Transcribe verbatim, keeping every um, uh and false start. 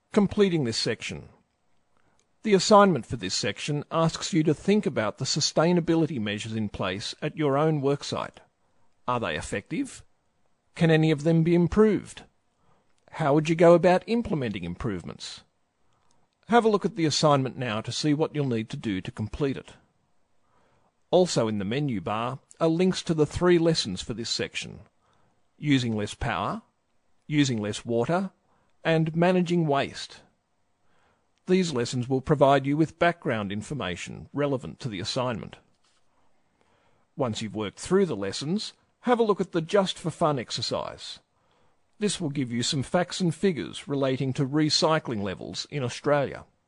Completing this section. The assignment for this section asks you to think about the sustainability measures in place at your own worksite. Are they effective? Can any of them be improved? How would you go about implementing improvements? Have a look at the assignment now to see what you'll need to do to complete it. Also in the menu bar are links to the three lessons for this section: using less power, using less water, and managing waste. These lessons will provide you with background information relevant to the assignment. Once you've worked through the lessons, have a look at the Just for Fun exercise. This will give you some facts and figures relating to recycling levels in Australia.